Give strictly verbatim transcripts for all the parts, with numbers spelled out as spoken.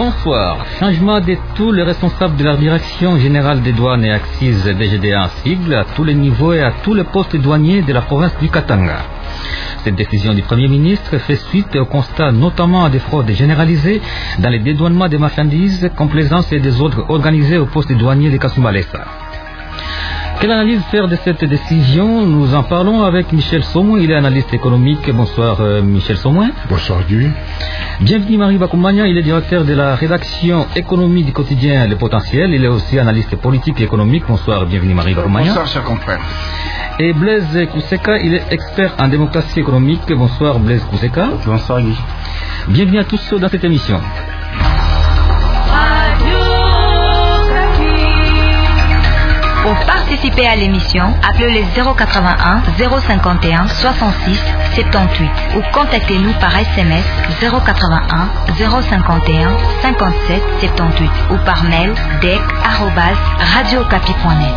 Bonsoir. Changement de tous les responsables de la Direction générale des douanes et accises D G D A en sigle à tous les niveaux et à tous les postes douaniers de la province du Katanga. Cette décision du Premier ministre fait suite au constat notamment des fraudes généralisées dans les dédouanements des marchandises, complaisances et des ordres organisés au poste douanier de Kasumbalesa. Quelle analyse faire de cette décision? Nous en parlons avec Michel Somouin, il est analyste économique. Bonsoir euh, Michel Somouin. Bonsoir Guy. Bienvenue Marie Bakoumania, il est directeur de la rédaction économie du quotidien Le Potentiel. Il est aussi analyste politique et économique. Bonsoir, bienvenue Marie Bakoumania. Bonsoir chers confrères. Et Blaise Kousseka, il est expert en démocratie économique. Bonsoir Blaise Kousseka. Bonsoir Guy. Bienvenue à tous dans cette émission. Pour participer à l'émission, appelez les zéro quatre-vingt-un zéro cinquante et un soixante-six soixante-dix-huit ou contactez-nous par S M S zéro quatre-vingt-un zéro cinquante et un cinquante-sept soixante-dix-huit ou par mail dec arobase radiocapi point net.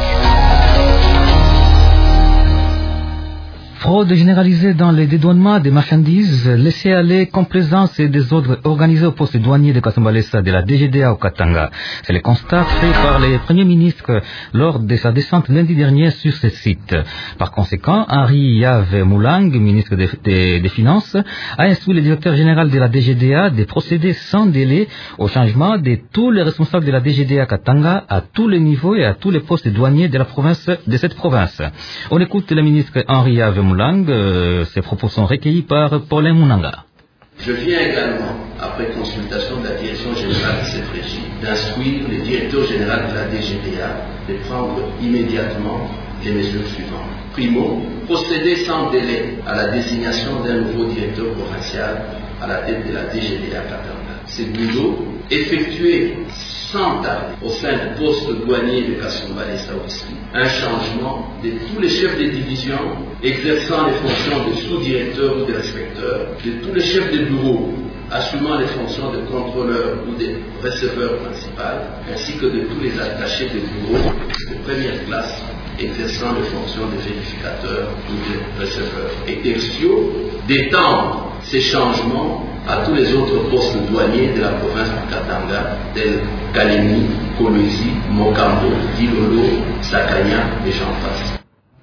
Fraude généralisée dans les dédouanements des marchandises, laisser-aller, complaisance et désordre organisés au poste douanier de Kasumbalesa de la D G D A au Katanga. C'est le constat fait par le Premier ministre lors de sa descente lundi dernier sur ce site. Par conséquent, Henri Yave Moulang, ministre des, des, des Finances, a instruit le directeur général de la D G D A de procéder sans délai au changement de tous les responsables de la D G D A Katanga à tous les niveaux et à tous les postes douaniers de la province, de cette province. On écoute le ministre Henri Yave Moulang. Euh, ces propos sont recueillis par Paulin Mounanga. Je viens également, après consultation de la direction générale de cette régie, d'instruire le directeur général de la D G D A de prendre immédiatement les mesures suivantes. Primo, procéder sans délai à la désignation d'un nouveau directeur provincial à la tête de la D G D A Katanga. Secondo, effectuer sans tarder au sein du poste douanier de Kasumbalesa aussi un changement de tous les chefs de division exerçant les fonctions de sous-directeur ou de inspecteur, de tous les chefs de bureau assumant les fonctions de contrôleur ou de receveur principal, ainsi que de tous les attachés de bureau de première classe exerçant les fonctions de vérificateur ou de receveur. Et tertio, d'étendre ces changements à tous les autres postes douaniers de la province du Katanga, tels Kalemi, Kolwezi, Mokambo, Dilolo, Sakanya et j'en passe.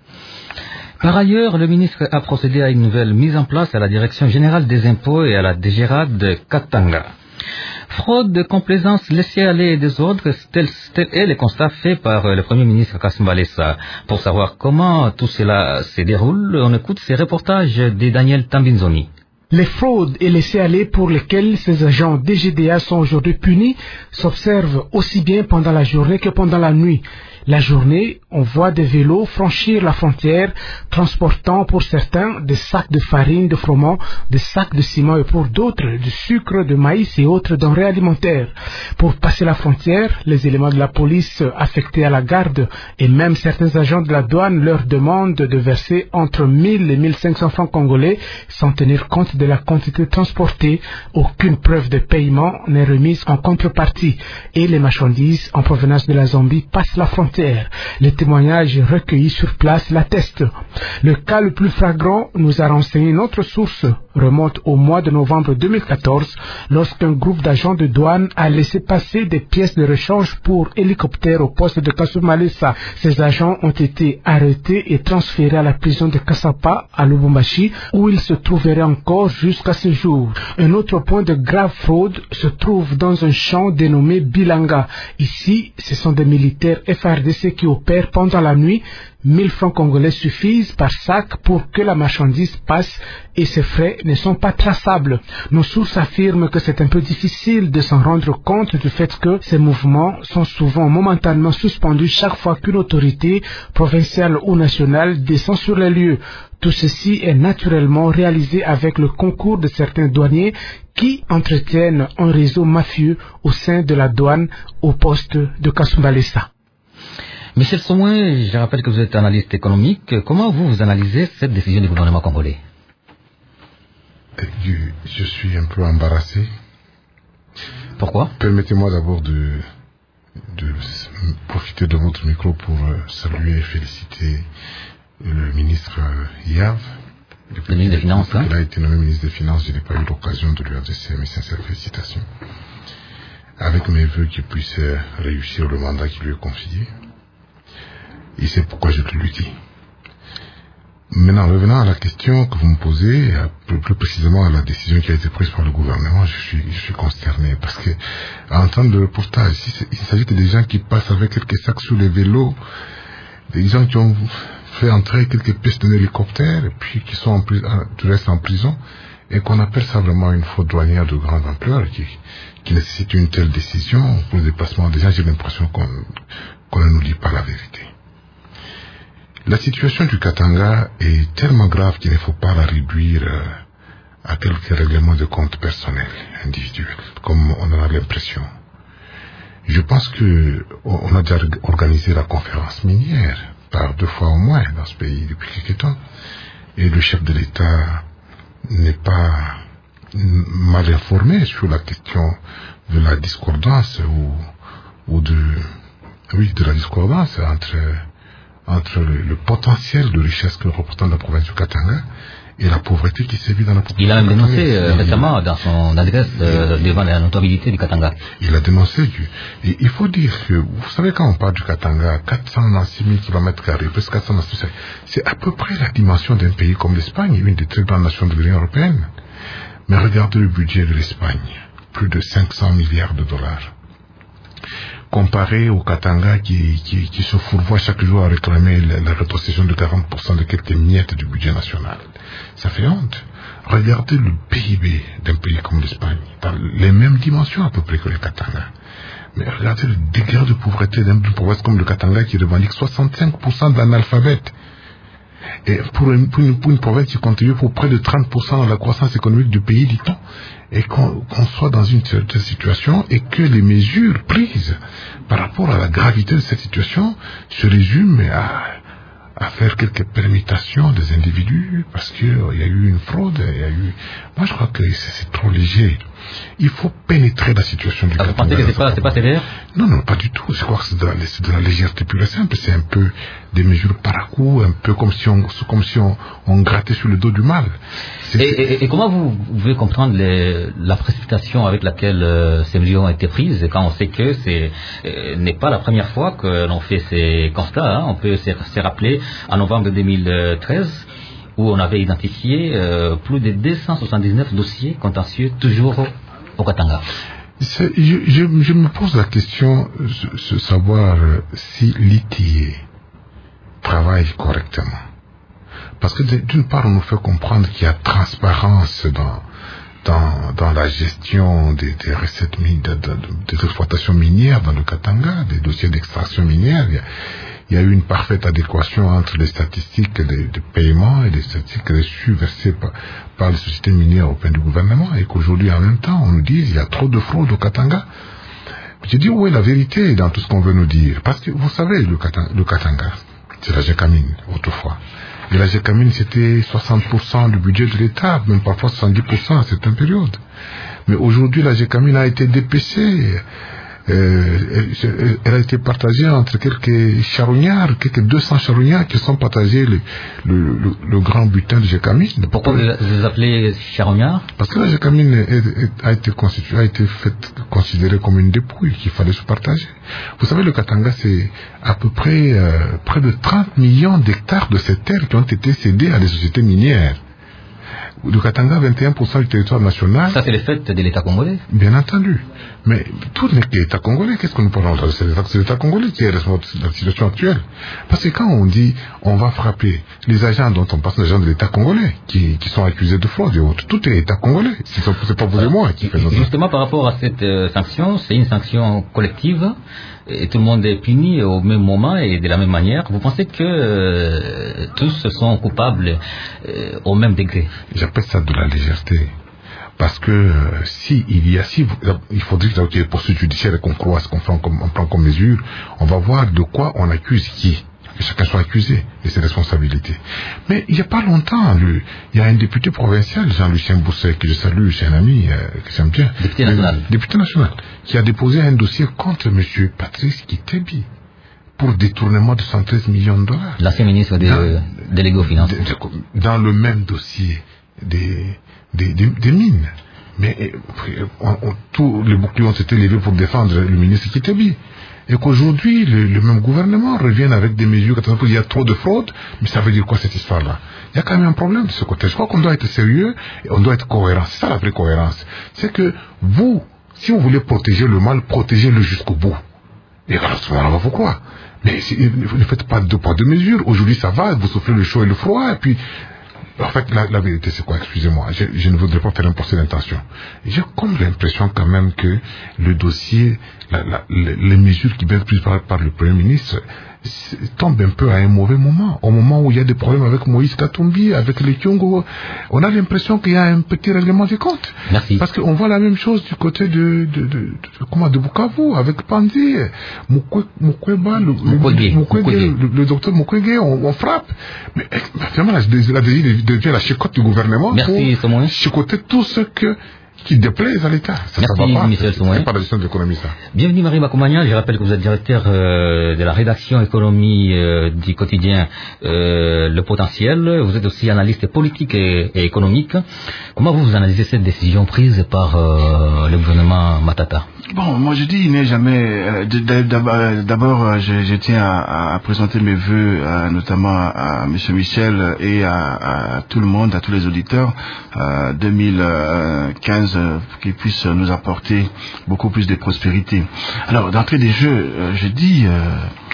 Par ailleurs, le ministre a procédé à une nouvelle mise en place à la Direction générale des impôts et à la D G R A de Katanga. Fraude, complaisance, laisser-aller et désordre, tel, tel est le constat fait par le Premier ministre Kasumbalesa. Pour savoir comment tout cela se déroule, on écoute ces reportages de Daniel Tambinzoni. Les fraudes et laisser-aller pour lesquels ces agents D G D A sont aujourd'hui punis s'observent aussi bien pendant la journée que pendant la nuit. La journée, on voit des vélos franchir la frontière, transportant pour certains des sacs de farine, de froment, des sacs de ciment et pour d'autres du sucre, de maïs et autres denrées alimentaires. Pour passer la frontière, les éléments de la police affectés à la garde et même certains agents de la douane leur demandent de verser entre mille et mille cinq cents francs congolais sans tenir compte de la quantité transportée. Aucune preuve de paiement n'est remise en contrepartie et les marchandises en provenance de la Zambie passent la frontière. Les témoignages recueillis sur place l'attestent. Le cas le plus flagrant, nous a renseigné notre source, remonte au mois de novembre deux mille quatorze, lorsqu'un groupe d'agents de douane a laissé passer des pièces de rechange pour hélicoptère au poste de Kasumbalesa. Ces agents ont été arrêtés et transférés à la prison de Kasapa à Lubumbashi, où ils se trouveraient encore jusqu'à ce jour. Un autre point de grave fraude se trouve dans un champ dénommé Bilanga. Ici, ce sont des militaires F R D C qui opèrent pendant la nuit. mille francs congolais suffisent par sac pour que la marchandise passe et ces frais ne sont pas traçables. Nos sources affirment que c'est un peu difficile de s'en rendre compte du fait que ces mouvements sont souvent momentanément suspendus chaque fois qu'une autorité provinciale ou nationale descend sur les lieux. Tout ceci est naturellement réalisé avec le concours de certains douaniers qui entretiennent un réseau mafieux au sein de la douane au poste de Kasumbalesa. Michel Somouin, je rappelle que vous êtes analyste économique. Comment vous, vous analysez cette décision du gouvernement congolais? Je suis un peu embarrassé. Pourquoi? Permettez-moi d'abord de, de profiter de votre micro pour saluer et féliciter le ministre Yave. Le ministre des Finances, hein? Il a été nommé ministre des Finances, je n'ai pas eu l'occasion de lui adresser mes sincères félicitations. avec mes voeux qu'il puisse réussir le mandat qui lui est confié. Et c'est pourquoi je te le dis. Maintenant, revenant à la question que vous me posez, plus, plus précisément à la décision qui a été prise par le gouvernement, je suis, je suis consterné parce que, à entendre le reportage, il s'agit de des gens qui passent avec quelques sacs sous les vélos, des gens qui ont fait entrer quelques pistes d'un hélicoptère, et puis qui sont en, du reste en prison, et qu'on appelle ça vraiment une faute douanière de grande ampleur, qui, qui nécessite une telle décision pour le déplacement des gens. J'ai l'impression qu'on, qu'on ne nous dit pas la vérité. La situation du Katanga est tellement grave qu'il ne faut pas la réduire à quelques règlements de compte personnels, individuels, comme on en a l'impression. Je pense que on a déjà organisé la conférence minière par deux fois au moins dans ce pays depuis quelques temps, et le chef de l'État n'est pas mal informé sur la question de la discordance ou, ou de, oui, de la discordance entre entre le, le potentiel de richesse que représente la province du Katanga et la pauvreté qui sévit dans la province. Il a même dénoncé euh, récemment dans son adresse euh, devant la notabilité du Katanga. Il a dénoncé. Et il faut dire que, vous savez, quand on parle du Katanga, quatre cent six mille kilomètres carrés, presque quatre cent six mille, c'est à peu près la dimension d'un pays comme l'Espagne, une des très grandes nations de l'Union européenne. Mais regardez le budget de l'Espagne, plus de cinq cents milliards de dollars. Comparé au Katanga qui, qui, qui se fourvoie chaque jour à réclamer la, la rétrocession de quarante pour cent de quelques miettes du budget national. Ça fait honte. Regardez le P I B d'un pays comme l'Espagne, dans les mêmes dimensions à peu près que le Katanga. Mais regardez le degré de pauvreté d'une province comme le Katanga qui revendique soixante-cinq pour cent d'analphabètes. Et pour une, pour, une, pour une province qui contribue pour près de trente pour cent à la croissance économique du pays, dit-on, et qu'on, qu'on soit dans une certaine situation et que les mesures prises par rapport à la gravité de cette situation se résument à, à faire quelques permutations des individus parce qu'il euh, y a eu une fraude, il y a eu... Moi, je crois que c'est, c'est trop léger. Il faut pénétrer la situation du ah, Vous pensez que c'est pas, c'est pas sévère? Non, non, pas du tout. Je crois que c'est de la, c'est de la légèreté pure et simple. C'est un peu des mesures par à coup, un peu comme si on, comme si on, on grattait sur le dos du mal. Et, et, et comment vous pouvez comprendre les, la précipitation avec laquelle euh, ces mesures ont été prises, quand on sait que c'est euh, n'est pas la première fois que l'on fait ces constats, hein. On peut se, se rappeler en novembre deux mille treize où on avait identifié euh, plus de deux cent soixante-dix-neuf dossiers contentieux toujours au, au Katanga. C'est, je, je, je me pose la question de savoir si l'I T I travaille correctement. Parce que d'une part, on nous fait comprendre qu'il y a transparence dans, dans, dans la gestion des, des recettes de, de, de, des exploitations minières dans le Katanga, des dossiers d'extraction minière. Il y a, il y a eu une parfaite adéquation entre les statistiques de, de paiement et les statistiques reçues versées par, par les sociétés minières au sein du gouvernement, et qu'aujourd'hui, en même temps, on nous dise qu'il y a trop de fraude au Katanga. Je dis où est la vérité dans tout ce qu'on veut nous dire? Parce que vous savez, le Katanga, le Katanga c'est la Gécamine, autrefois. Et la Gécamine, c'était soixante pour cent du budget de l'État, même parfois soixante-dix pour cent à certaines périodes. Mais aujourd'hui, la Gécamine a été dépêchée. Euh, elle, elle a été partagée entre quelques charognards, quelques deux cents charognards qui sont partagés le, le, le, le grand butin de Gécamine. Pourquoi vous les appelez charognards? Parce que la Gécamine a été constituée, a été faite, considérée comme une dépouille qu'il fallait se partager. Vous savez, le Katanga, c'est à peu près euh, près de trente millions d'hectares de cette terre qui ont été cédés à des sociétés minières. Le Katanga, vingt et un pour cent du territoire national. Ça, c'est le fait de l'État congolais? Bien entendu. Mais tout n'est que l'État congolais. Qu'est-ce que nous parlons là? C'est l'État congolais qui est responsable de la situation actuelle. Parce que quand on dit on va frapper les agents dont on passe, les agents de l'État congolais, qui, qui sont accusés de fraude et autres, tout est État congolais. C'est, c'est pas vous et moi qui fait notre... Justement, par rapport à cette euh, sanction, c'est une sanction collective. Et tout le monde est puni au même moment et de la même manière. Vous pensez que euh, tous sont coupables euh, au même degré? J'appelle ça de la légèreté. Parce que euh, si il y a, si vous, il faudrait qu'il y ait des poursuites judiciaires et qu'on croit ce qu'on prend comme, on prend comme mesure, on va voir de quoi on accuse qui. Que chacun soit accusé de ses responsabilités. Mais il n'y a pas longtemps, le, il y a un député provincial, Jean-Lucien Bousset, que je salue, c'est un ami, euh, que j'aime bien. Député national. Le, député national, qui a déposé un dossier contre M. Patrice Kitebi pour détournement de cent treize millions de dollars. L'ancien ministre des de, délégué aux finances. De, de, dans le même dossier des, des, des, des mines. Mais on, on, tous les boucliers ont été levés pour défendre le ministre Kitebi. Et qu'aujourd'hui, le, le même gouvernement revienne avec des mesures, il y a trop de fraude, mais ça veut dire quoi cette histoire-là? Il y a quand même un problème de ce côté. Je crois qu'on doit être sérieux et on doit être cohérent. C'est ça la vraie cohérence. C'est que vous, si vous voulez protéger le mal, protégez-le jusqu'au bout. Et à ce moment-là, on va vous croire. Mais ne faites pas deux poids deux mesures. Aujourd'hui, ça va, vous soufflez le chaud et le froid, et puis... En fait, la, la vérité, c'est quoi? Excusez-moi, je, je ne voudrais pas faire un procès d'intention. J'ai comme l'impression quand même que le dossier, la, la, les, les mesures qui viennent plus par, par le Premier ministre tombent un peu à un mauvais moment. Au moment où il y a des problèmes avec Moïse Katumbi, avec les Kyongo, on a l'impression qu'il y a un petit règlement des comptes. Merci. Parce qu'on voit la même chose du côté de, de, de, de, comment, de Bukavu, avec Pandi, Mukweba, le, Mukwege, Mukwege, Mukwege. le, le docteur Mukwege, on, on frappe. Mais vraiment, la, la D G devient la chicotte du gouvernement. Merci, pour chicoter tout ce que qui déplaise à l'État. Ça, Merci, ça va pas. Michel Soumoy. C'est pas la gestion de l'économie, ça. Bienvenue, Marie Makoumania. Je rappelle que vous êtes directeur euh, de la rédaction économie euh, du quotidien euh, Le Potentiel. Vous êtes aussi analyste politique et, et économique. Comment vous, vous analysez cette décision prise par euh, le gouvernement Matata? Bon, moi je dis, il n'est jamais... Euh, D'abord, euh, je, je tiens à, à présenter mes vœux, euh, notamment à, à M. Michel et à, à tout le monde, à tous les auditeurs, euh, deux mille quinze, euh, qui puisse nous apporter beaucoup plus de prospérité. Alors, d'entrée des jeux, euh, je dis, euh,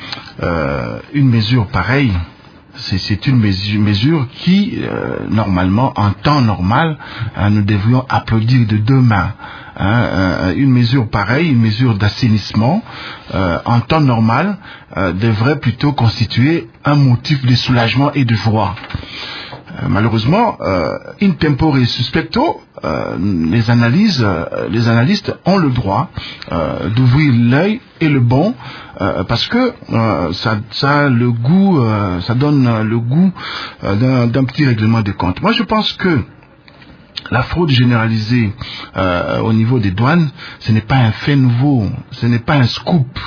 euh, une mesure pareille, c'est une mesure, mesure qui, euh, normalement, en temps normal, hein, nous devrions applaudir de deux mains. Hein, euh, une mesure pareille, une mesure d'assainissement, euh, en temps normal, euh, devrait plutôt constituer un motif de soulagement et de joie. Euh, malheureusement, euh, in tempore suspecto, euh, les analyses, euh, les analystes ont le droit euh, d'ouvrir l'œil et le bon, euh, parce que euh, ça, ça a le goût, euh, ça donne le goût euh, d'un petit règlement de compte. Moi, je pense que la fraude généralisée euh, au niveau des douanes, ce n'est pas un fait nouveau, ce n'est pas un scoop,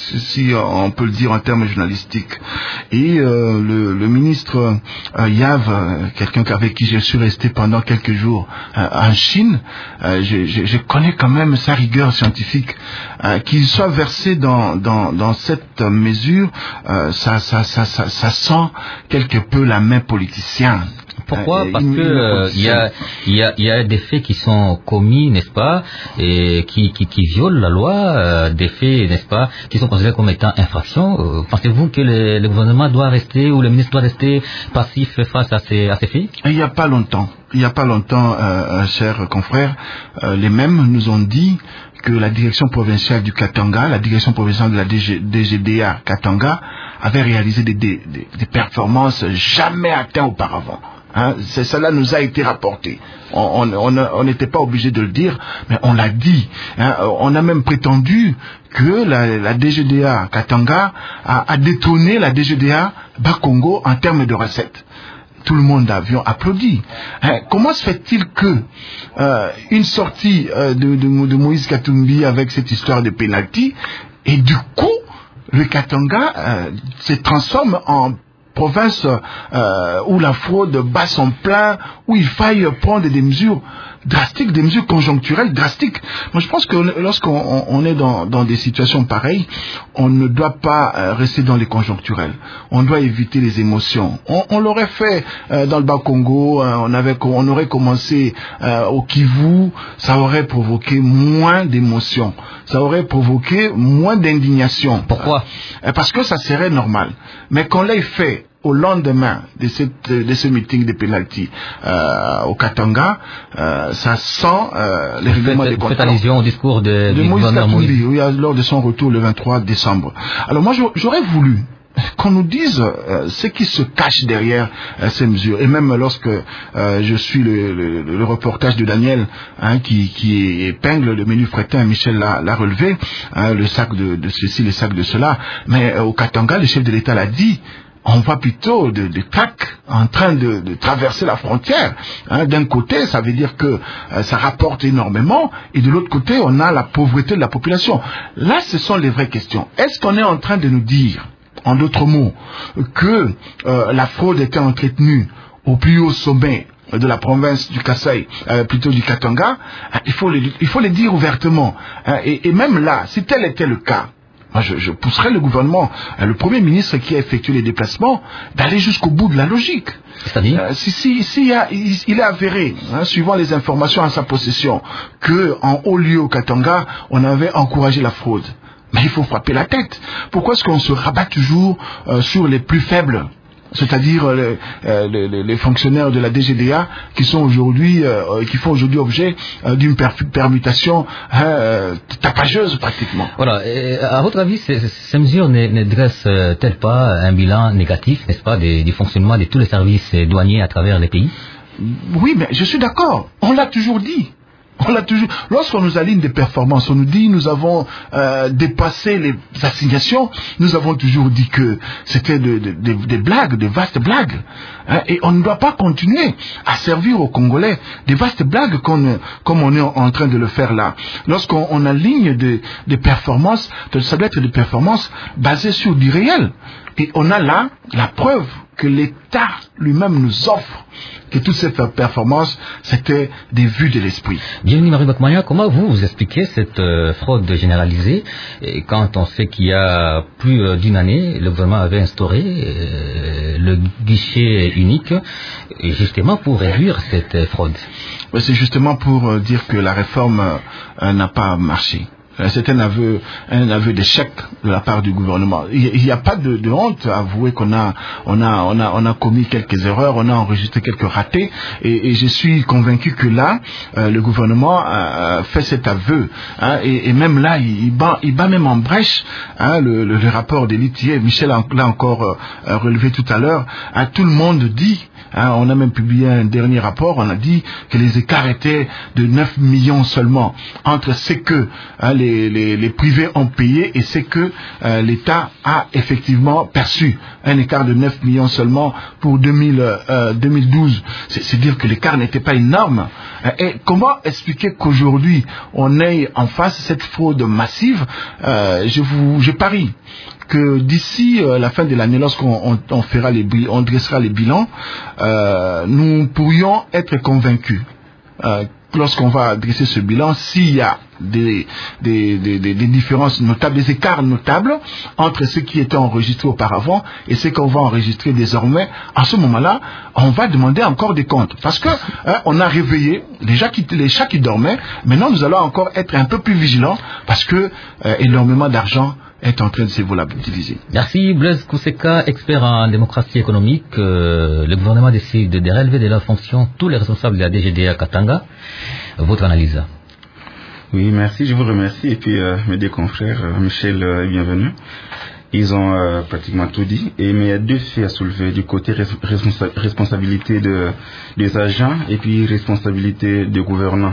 si on peut le dire en termes journalistiques. Et euh, le, le ministre euh, Yav, euh, quelqu'un avec qui je suis resté pendant quelques jours euh, en Chine, euh, je, je, je connais quand même sa rigueur scientifique. Euh, qu'il soit versé dans, dans, dans cette mesure, euh, ça, ça, ça, ça, ça sent quelque peu la main politicienne. Pourquoi? Parce que euh, il y a il y a il y a des faits qui sont commis, n'est-ce pas, et qui qui qui violent la loi, euh, des faits, n'est-ce pas, qui sont considérés comme étant infractions. Euh, pensez-vous que le, le gouvernement doit rester ou le ministre doit rester passif face à ces à ces faits? Il n'y a pas longtemps, il n'y a pas longtemps, euh, chers confrères, euh, les mêmes nous ont dit que la direction provinciale du Katanga, la direction provinciale de la D G D A Katanga, avait réalisé des, des, des performances jamais atteintes auparavant. Hein, cela nous a été rapporté. On n'était pas obligé de le dire, mais on l'a dit. Hein, on a même prétendu que la, la D G D A Katanga a, a détourné la D G D A Bas-Congo en termes de recettes. Tout le monde a applaudi. Hein, comment se fait-il que euh, une sortie euh, de, de, de Moïse Katumbi avec cette histoire de pénalty, et du coup, le Katanga euh, se transforme en province euh, où la fraude bat son plein, où il faille prendre des mesures drastiques, des mesures conjoncturelles drastiques. Moi, je pense que lorsqu'on on est dans, dans des situations pareilles, on ne doit pas euh, rester dans les conjoncturels. On doit éviter les émotions. On, on l'aurait fait euh, dans le Bas-Congo, euh, on, avait, on aurait commencé euh, au Kivu, ça aurait provoqué moins d'émotions, ça aurait provoqué moins d'indignation. Pourquoi? euh, Parce que ça serait normal. Mais qu'on l'ait fait au lendemain de, cette, de ce meeting de penalty euh, au Katanga, euh, ça sent euh, les règlements des comptes. Vous faites allusion au discours de, de du Moïse Katumbi, oui, lors de son retour le vingt-trois décembre. Alors moi, j'aurais voulu qu'on nous dise euh, ce qui se cache derrière euh, ces mesures. Et même lorsque euh, je suis le, le, le reportage de Daniel, hein, qui, qui épingle le menu fretin, Michel l'a relevé, hein, le sac de, de ceci, le sac de cela. Mais euh, au Katanga, le chef de l'État l'a dit, on voit plutôt des de tracts en train de, de traverser la frontière. Hein, d'un côté, ça veut dire que euh, ça rapporte énormément, et de l'autre côté, on a la pauvreté de la population. Là, ce sont les vraies questions. Est-ce qu'on est en train de nous dire, en d'autres mots, que euh, la fraude était entretenue au plus haut sommet de la province du Kasaï, euh, plutôt du Katanga, hein, il faut les, il faut les dire ouvertement. Hein, et, et même là, si tel était le cas, moi je, je pousserais le gouvernement, hein, le Premier ministre qui a effectué les déplacements, d'aller jusqu'au bout de la logique. C'est-à-dire euh, si, si, si il, y a, il, il est avéré, hein, suivant les informations à sa possession, que en haut lieu au Katanga, on avait encouragé la fraude. Mais il faut frapper la tête. Pourquoi est-ce qu'on se rabat toujours euh, sur les plus faibles, c'est-à-dire les, euh, les, les fonctionnaires de la D G D A qui sont aujourd'hui, euh, qui font aujourd'hui objet euh, d'une per permutation euh, tapageuse pratiquement. Voilà. Et à votre avis, ces, ces mesures ne, ne dressent-elles pas un bilan négatif, n'est-ce pas, des, du fonctionnement de tous les services douaniers à travers les pays? Oui, mais je suis d'accord. On l'a toujours dit. On l'a toujours. Lorsqu'on nous aligne des performances, on nous dit nous avons euh, dépassé les assignations. Nous avons toujours dit que c'était de, de, de, des blagues, des vastes blagues. Hein, et on ne doit pas continuer à servir aux Congolais des vastes blagues comme, comme on est en train de le faire là. Lorsqu'on on aligne des, des performances, ça doit être des performances basées sur du réel. Et on a là la preuve que l'État lui-même nous offre que toutes ces performances, c'était des vues de l'esprit. Bienvenue Marie Bakmaya, comment vous, vous expliquez cette euh, fraude généralisée et quand on sait qu'il y a plus euh, d'une année, le gouvernement avait instauré euh, le guichet unique et justement pour réduire cette fraude? C'est justement pour euh, dire que la réforme euh, n'a pas marché. C'est un aveu, un aveu d'échec de la part du gouvernement. Il n'y a pas de, de honte à avouer qu'on a, on a, on a, on a commis quelques erreurs, on a enregistré quelques ratés, et, et je suis convaincu que là, euh, le gouvernement euh, fait cet aveu, hein, et, et même là, il, il, bat, il bat même en brèche, hein, le, le, le rapport d'Élitier. Michel l'a encore euh, relevé tout à l'heure. Hein, tout le monde dit. Hein, on a même publié un dernier rapport, on a dit que les écarts étaient de neuf millions seulement entre ce que hein, les, les, les privés ont payé et ce que euh, l'État a effectivement perçu. Un écart de neuf millions seulement pour deux mille douze. C'est dire que l'écart n'était pas énorme. Et comment expliquer qu'aujourd'hui on ait en face cette fraude massive? euh, Je vous, je parie que d'ici euh, la fin de l'année, lorsqu'on on, on fera les, on dressera les bilans, euh, nous pourrions être convaincus, euh, lorsqu'on va dresser ce bilan, s'il y a des, des, des, des, des différences notables, des écarts notables entre ce qui était enregistré auparavant et ce qu'on va enregistrer désormais. À ce moment-là, on va demander encore des comptes, parce que hein, on a réveillé les chats qui, les chats qui dormaient. Maintenant, nous allons encore être un peu plus vigilants, parce que euh, énormément d'argent est en train de se volatiliser. Merci Blaise Kousseka, expert en démocratie économique. Euh, le gouvernement décide de relever de la fonction tous les responsables de la D G D A Katanga. Votre analyse? Oui, merci, je vous remercie. Et puis euh, mes deux confrères, euh, Michel euh, bienvenue. Ils ont euh, pratiquement tout dit. Et, mais il y a deux faits à soulever, du côté responsa responsabilité de, des agents et puis responsabilité des gouvernants.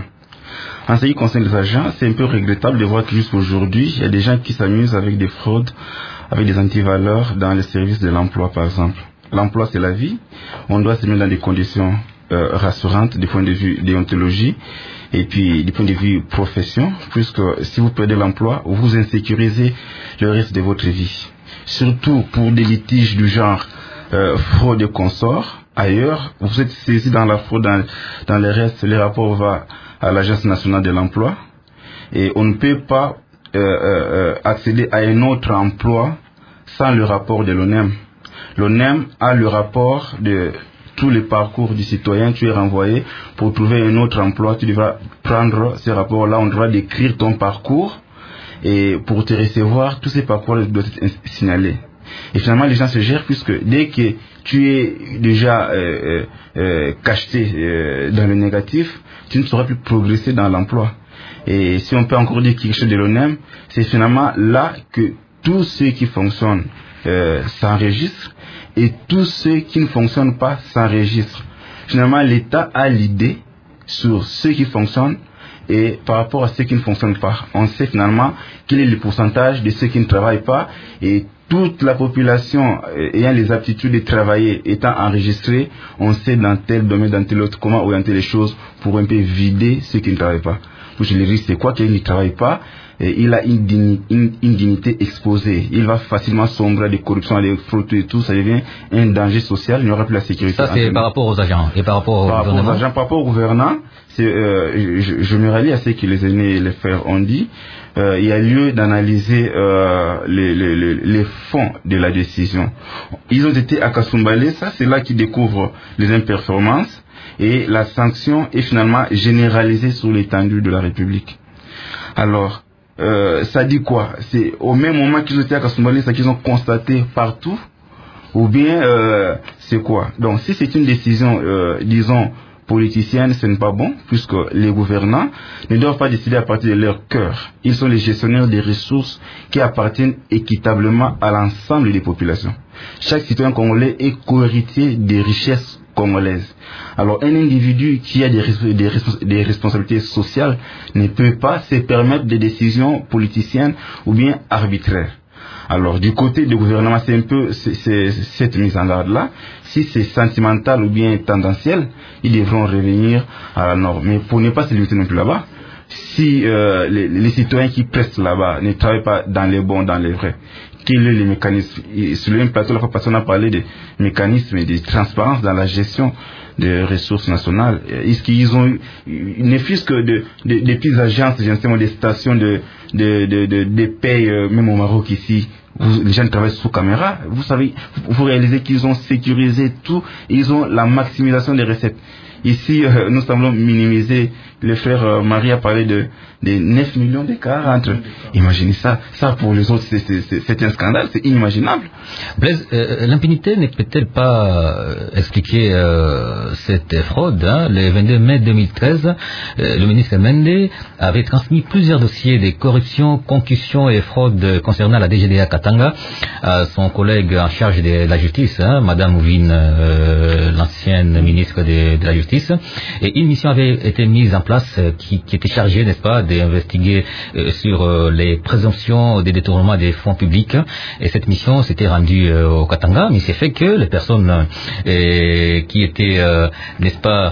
En ce qui concerne les agents, c'est un peu regrettable de voir que jusqu'aujourd'hui, il y a des gens qui s'amusent avec des fraudes, avec des antivaleurs dans les services de l'emploi, par exemple. L'emploi, c'est la vie. On doit se mettre dans des conditions euh, rassurantes du point de vue déontologie et puis du point de vue profession, puisque si vous perdez l'emploi, vous insécurisez le reste de votre vie. Surtout pour des litiges du genre euh, fraude et consort. Ailleurs, vous êtes saisi dans la fraude, dans, dans le reste, le rapport va à l'Agence nationale de l'emploi et on ne peut pas euh, euh, accéder à un autre emploi sans le rapport de l'O N E M. L'O N E M a le rapport de tous les parcours du citoyen. Tu es renvoyé pour trouver un autre emploi, tu devras prendre ce rapport-là, on devra décrire ton parcours et pour te recevoir, tous ces parcours doivent être signalés. Et finalement, les gens se gèrent puisque dès que tu es déjà euh, euh, cacheté euh, dans le négatif, tu ne sauras plus progresser dans l'emploi. Et si on peut encore dire quelque chose de l'O N E M, c'est finalement là que tous ceux qui fonctionnent euh, s'enregistrent et tous ceux qui ne fonctionnent pas s'enregistrent. Finalement, l'État a l'idée sur ceux qui fonctionnent et par rapport à ceux qui ne fonctionnent pas. On sait finalement quel est le pourcentage de ceux qui ne travaillent pas et toute la population ayant les aptitudes de travailler étant enregistrée, on sait dans tel domaine, dans tel autre, comment orienter les choses pour un peu vider ceux qui ne travaillent pas. Pour je le dis, c'est quoi qu'ils ne travaillent pas? et il a une dignité, une, une dignité exposée. Il va facilement sombrer des corruptions, des fraudes et tout. Ça devient un danger social. Il n'y aura plus la sécurité. Ça, c'est par rapport aux agents et par rapport au par gouvernement. Rapport aux agents, par rapport au gouvernement, c'est, euh, je, je me rallie à ce que les aînés et les frères ont dit. Euh, il y a lieu d'analyser euh, les, les, les, les fonds de la décision. Ils ont été à Kasumbalé. Ça, c'est là qu'ils découvrent les imperformances. Et la sanction est finalement généralisée sur l'étendue de la République. Alors, euh, ça dit quoi? C'est au même moment qu'ils étaient à Kasumbalé, ça qu'ils ont constaté partout? Ou bien, euh, c'est quoi? Donc, si c'est une décision, euh, disons, politicienne, ce n'est pas bon, puisque les gouvernants ne doivent pas décider à partir de leur cœur. Ils sont les gestionnaires des ressources qui appartiennent équitablement à l'ensemble des populations. Chaque citoyen congolais est co-héritier des richesses congolaises. Alors, un individu qui a des, des, des responsabilités sociales ne peut pas se permettre des décisions politiciennes ou bien arbitraires. Alors, du côté du gouvernement, c'est un peu c'est, c'est, cette mise en garde-là. Si c'est sentimental ou bien tendanciel, ils devront revenir à la norme. Mais pour ne pas se limiter non plus là-bas, si euh, les, les citoyens qui prestent là-bas ne travaillent pas dans les bons, dans les vrais, quels sont les mécanismes? Et sur le même plateau, la fois passée, on a parlé des mécanismes et de transparence dans la gestion des ressources nationales. Est-ce qu'ils ont eu, ne fût-ce que de, de, des petites agences, justement des stations de, de, de, de, de paye, euh, même au Maroc ici, vous, les gens travaillent sous caméra, vous savez, vous réalisez qu'ils ont sécurisé tout, et ils ont la maximisation des recettes. Ici, euh, nous semblons minimiser. Le frère euh, Marie a parlé de, de neuf millions d'écarts entre. Imaginez ça. Ça, pour les autres, c'est, c'est, c'est, c'est un scandale, c'est inimaginable. Blaise, euh, l'impunité ne peut-elle pas euh, expliquer euh, cette fraude, hein? Le vingt-deux mai deux mille treize, euh, le ministre Mende avait transmis plusieurs dossiers de corruption, concussion et fraude concernant la D G D A Katanga à son collègue en charge de la justice, hein, Madame Ouvine, euh, l'ancienne ministre de, de la justice. Et une mission avait été mise en place euh, qui, qui était chargée, n'est-ce pas, d'investiguer euh, sur euh, les présomptions des détournements des fonds publics. Et cette mission s'était rendue euh, au Katanga, mais c'est fait que les personnes euh, qui étaient, euh, n'est-ce pas,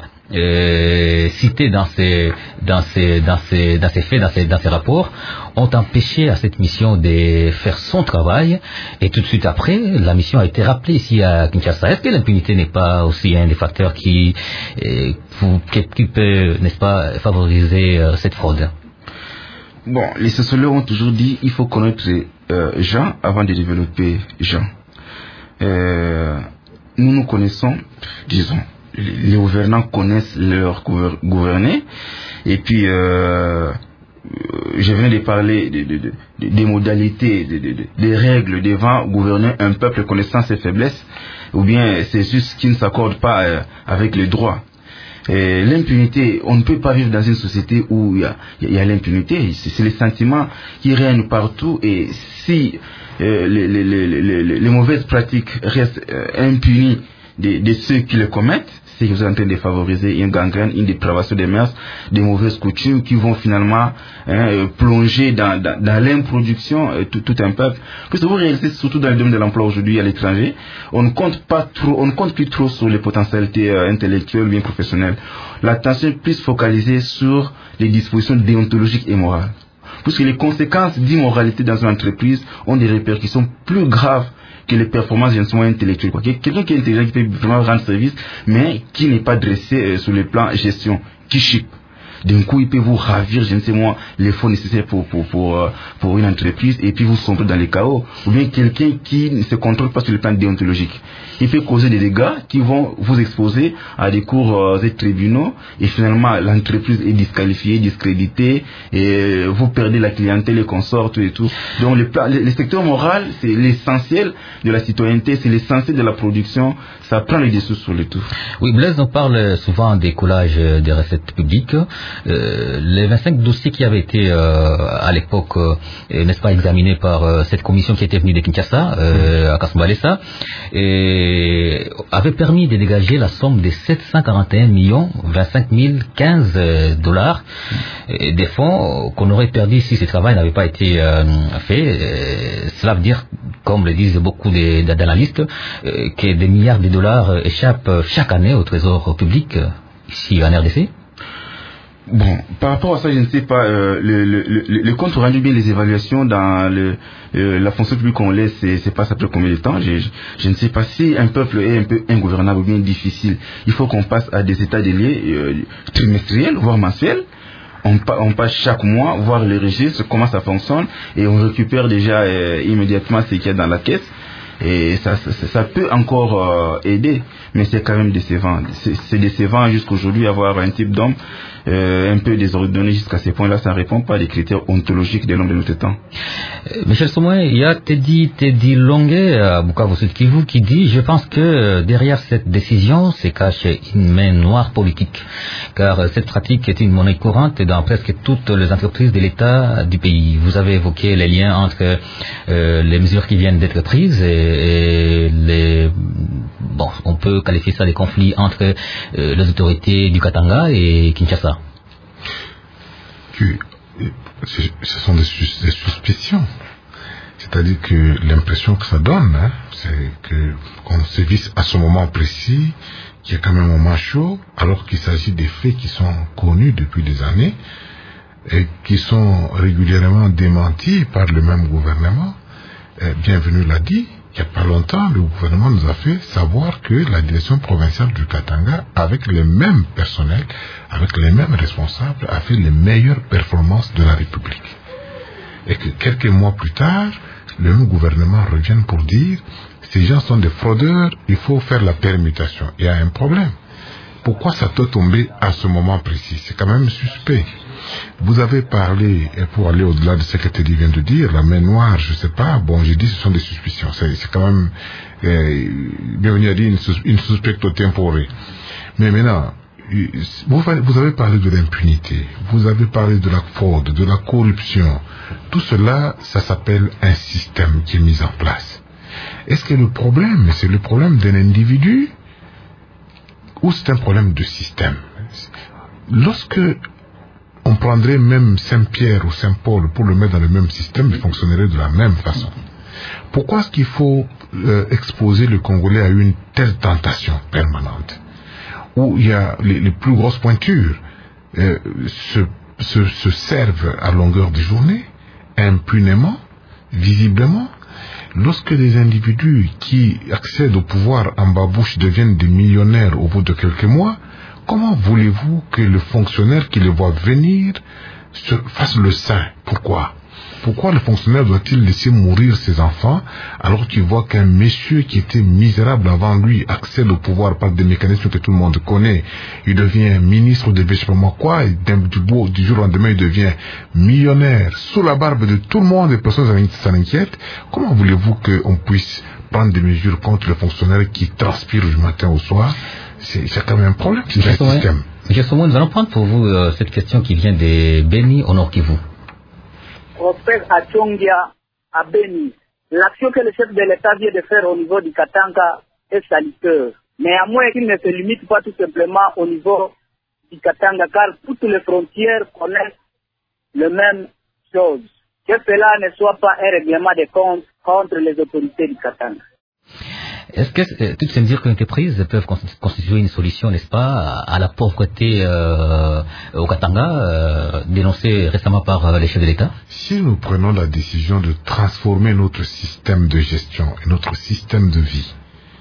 Euh, cités dans ces dans ces dans ces dans ces faits, dans ces dans ces rapports, ont empêché à cette mission de faire son travail. Et tout de suite après, la mission a été rappelée ici à Kinshasa. Est-ce que l'impunité n'est pas aussi un des facteurs qui euh, qui peut, n'est-ce pas, favoriser euh, cette fraude? Bon, les sociologues ont toujours dit il faut connaître euh, Jean avant de développer Jean. Euh, nous nous connaissons, disons. Les gouvernants connaissent leur gouverner. Et puis, euh, je viens de parler de, de, de, de, des modalités, de, de, de, des règles devant gouverner un peuple connaissant ses faiblesses, ou bien c'est juste qui ne s'accorde pas euh, avec les droits. Et l'impunité, on ne peut pas vivre dans une société où il y a, il y a l'impunité. C'est, c'est les sentiments qui règnent partout. Et si euh, les, les, les, les, les mauvaises pratiques restent euh, impunies de, de ceux qui les commettent, c'est que vous êtes en train de favoriser une gangrène, une dépravation des mœurs, des mauvaises coutumes qui vont finalement hein, plonger dans, dans, dans l'improduction euh, tout, tout un peuple. Parce que vous réalisez, surtout dans le domaine de l'emploi aujourd'hui à l'étranger, on ne compte pas trop, on ne compte plus trop sur les potentialités euh, intellectuelles ou bien professionnelles. L'attention est plus focalisée sur les dispositions déontologiques et morales. Parce que les conséquences d'immoralité dans une entreprise ont des répercussions plus graves que les performances justement intellectuelles. Quoi. Quelqu'un qui est intelligent, qui peut vraiment rendre service, mais qui n'est pas dressé euh, sur le plan gestion, qui chipe. D'un coup, il peut vous ravir, je ne sais moi, les fonds nécessaires pour, pour, pour, euh, pour une entreprise, et puis vous sombrez dans les chaos. Ou bien quelqu'un qui ne se contrôle pas sur le plan déontologique. Il peut causer des dégâts qui vont vous exposer à des cours euh, et tribunaux, et finalement, l'entreprise est disqualifiée, discréditée, et vous perdez la clientèle, les consorts, tout et tout. Donc, le, le, le secteur moral, c'est l'essentiel de la citoyenneté, c'est l'essentiel de la production, ça prend le dessous sur le tout. Oui, Blaise, on parle souvent des collages des recettes publiques. Euh, les vingt-cinq dossiers qui avaient été euh, à l'époque, euh, n'est-ce pas, examinés par euh, cette commission qui était venue de Kinshasa, euh, à Kasumbalesa, et avaient permis de dégager la somme de sept cent quarante et un millions vingt-cinq mille quinze dollars, et des fonds qu'on aurait perdus si ce travail n'avait pas été euh, fait. Et cela veut dire, comme le disent beaucoup d'analystes, euh, que des milliards de dollars échappent chaque année au trésor public, ici en R D C. Bon, par rapport à ça, je ne sais pas, euh, le, le, le, le compte rendu bien les évaluations dans le, euh, la fonction publique qu'on laisse, c'est, c'est pas ça après combien de temps, je, je, je ne sais pas si un peuple est un peu ingouvernable ou bien difficile. Il faut qu'on passe à des états des lieux euh, trimestriels, voire mensuels. On, on passe chaque mois, voir le registre, comment ça fonctionne, et on récupère déjà euh, immédiatement ce qu'il y a dans la caisse. Et ça, ça, ça peut encore euh, aider, mais c'est quand même décevant. C'est, c'est décevant jusqu'aujourd'hui avoir un type d'homme euh, un peu désordonné jusqu'à ce point-là. Ça ne répond pas aux critères ontologiques de l'homme de notre temps. Euh, Michel Somoué, il y a Teddy, Teddy Longuet à Bukavu Sud Kivu qui dit « Je pense que derrière cette décision se cache une main noire politique, car cette pratique est une monnaie courante dans presque toutes les entreprises de l'État du pays. » Vous avez évoqué les liens entre euh, les mesures qui viennent d'être prises et et les, bon, on peut qualifier ça des conflits entre euh, les autorités du Katanga et Kinshasa. Que, ce sont des, des suspicions. C'est-à-dire que l'impression que ça donne, hein, c'est que qu'on se vise à ce moment précis, qu'il y a quand même un moment chaud, alors qu'il s'agit des faits qui sont connus depuis des années et qui sont régulièrement démentis par le même gouvernement. Euh, Bienvenue l'a dit. Il n'y a pas longtemps, le gouvernement nous a fait savoir que la direction provinciale du Katanga, avec les mêmes personnels, avec les mêmes responsables, a fait les meilleures performances de la République. Et que quelques mois plus tard, le même gouvernement revient pour dire ces gens sont des fraudeurs, il faut faire la permutation. Il y a un problème. Pourquoi ça doit tomber à ce moment précis? C'est quand même suspect. Vous avez parlé, et pour aller au-delà de ce que Teddy vient de dire, la main noire, je ne sais pas, bon, j'ai dit ce sont des suspicions. C'est, c'est quand même, euh, bienvenue à dire une, une suspecto tempore. Mais maintenant, vous, vous avez parlé de l'impunité, vous avez parlé de la fraude, de la corruption. Tout cela, ça s'appelle un système qui est mis en place. Est-ce que le problème, c'est le problème d'un individu ou c'est un problème de système? Lorsque on prendrait même Saint-Pierre ou Saint-Paul pour le mettre dans le même système, il fonctionnerait de la même façon. Pourquoi est-ce qu'il faut euh, exposer le Congolais à une telle tentation permanente, où il y a les, les plus grosses pointures euh, se, se, se servent à longueur de journée, impunément, visiblement? Lorsque des individus qui accèdent au pouvoir en babouche deviennent des millionnaires au bout de quelques mois, comment voulez-vous que le fonctionnaire qui les voit venir se fasse le saint? Pourquoi? Pourquoi le fonctionnaire doit-il laisser mourir ses enfants alors qu'il voit qu'un monsieur qui était misérable avant lui accède au pouvoir par des mécanismes que tout le monde connaît? Il devient ministre de je sais pas moi quoi, et du, beau, du jour au lendemain il devient millionnaire sous la barbe de tout le monde et personne s'en inquiète. Comment voulez-vous qu'on puisse prendre des mesures contre le fonctionnaire qui transpire du matin au soir? C'est, c'est quand même un problème, c'est un système. Michel Somoué, nous allons prendre pour vous euh, cette question qui vient de Beni au Nord Kivu. Prosper Achongia à Beni. L'action que le chef de l'État vient de faire au niveau du Katanga est salutaire. Néanmoins, il ne se limite pas tout simplement au niveau du Katanga, car toutes les frontières connaissent la même chose. Que cela ne soit pas un règlement de compte contre les autorités du Katanga. Est-ce que euh, toutes ces mesures qui ont été prises peuvent constituer une solution, n'est-ce pas, à la pauvreté euh, au Katanga, euh, dénoncée récemment par euh, les chefs de l'État? Si nous prenons la décision de transformer notre système de gestion et notre système de vie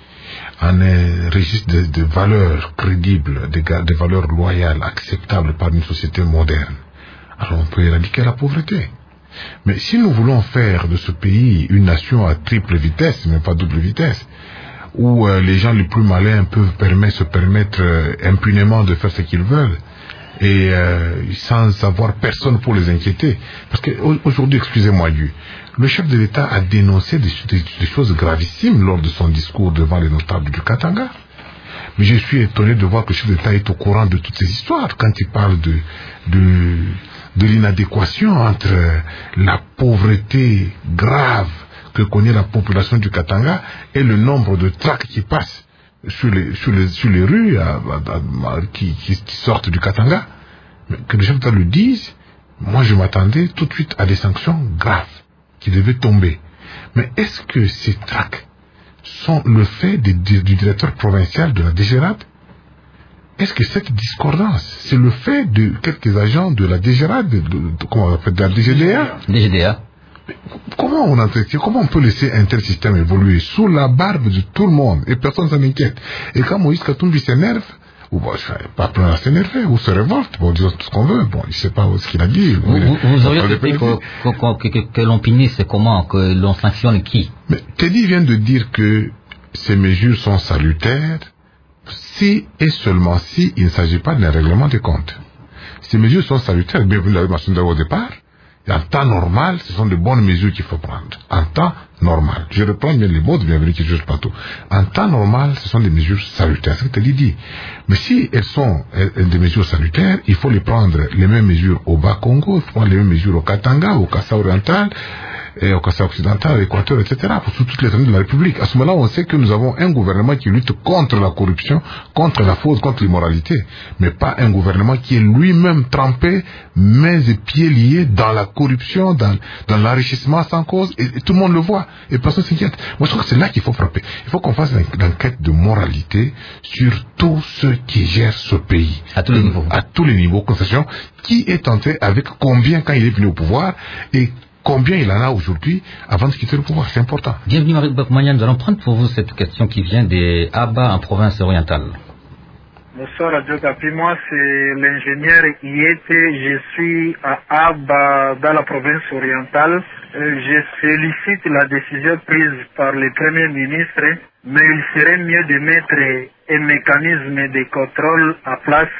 en un registre de, de valeurs crédibles, de, de valeurs loyales, acceptables par une société moderne, alors on peut éradiquer la pauvreté. Mais si nous voulons faire de ce pays une nation à triple vitesse, mais pas double vitesse, où euh, les gens les plus malins peuvent permettre, se permettre euh, impunément de faire ce qu'ils veulent, et euh, sans avoir personne pour les inquiéter. Parce qu'aujourd'hui, excusez-moi, le chef de l'État a dénoncé des, des, des choses gravissimes lors de son discours devant les notables du Katanga. Mais je suis étonné de voir que le chef de l'État est au courant de toutes ces histoires quand il parle de, de, de l'inadéquation entre la pauvreté grave que connaît la population du Katanga et le nombre de tracts qui passent sur les, sur les, sur les rues à, à, à, qui, qui, qui sortent du Katanga. Mais que le chef d'État le dise, moi je m'attendais tout de suite à des sanctions graves qui devaient tomber. Mais est-ce que ces tracts sont le fait des, du directeur provincial de la D G R A D? est-ce que cette discordance, c'est le fait de quelques agents de la D G R A, de, de, de, comment on appelle, de la D G D A? D G D A. Comment on entretient, comment on peut laisser un tel système évoluer sous la barbe de tout le monde et personne s'en inquiète? Et quand Moïse Katumbi s'énerve, ou bon, je ne pas plein à s'énerver, ou se révolte, bon, disons tout ce qu'on veut, bon, il ne sait pas ce qu'il a dit. Vous, vous, vous auriez souhaité que, que, que, que l'on punisse comment, que l'on sanctionne qui? Mais Teddy vient de dire que ces mesures sont salutaires si et seulement si il ne s'agit pas d'un règlement des comptes. Ces mesures sont salutaires, bien vous l'avez mentionné au départ. Et en temps normal, ce sont de bonnes mesures qu'il faut prendre. En temps normal. Je reprends bien les mots de bienvenue qui jugent partout. En temps normal, ce sont des mesures salutaires. C'est ce que tu dit. Mais si elles sont elles, des mesures salutaires, il faut les prendre, les mêmes mesures au Bas-Congo, il faut prendre les mêmes mesures au Katanga, au Kassa oriental, et au Kassa occidental, à l'Équateur, et cetera, pour toutes les zones de la République. À ce moment-là, on sait que nous avons un gouvernement qui lutte contre la corruption, contre la fraude, contre l'immoralité, mais pas un gouvernement qui est lui-même trempé, mains et pieds liés dans la corruption, dans, dans l'enrichissement sans cause, et, et tout le monde le voit, et personne s'inquiète. Moi, je trouve que c'est là qu'il faut frapper. Il faut qu'on fasse une enquête de moralité sur tous ceux qui gèrent ce pays. À tous les niveaux. À tous les niveaux, concession, qui est entré avec combien quand il est venu au pouvoir, et combien il en a aujourd'hui avant de quitter le pouvoir. C'est important. Bienvenue Marie Bakmania, nous allons prendre pour vous cette question qui vient des Aba en province orientale. Bonsoir Radio Kapi, moi c'est l'ingénieur Iete, je suis à Aba dans la province orientale. Je félicite la décision prise par le Premier ministre, mais il serait mieux de mettre un mécanisme de contrôle à place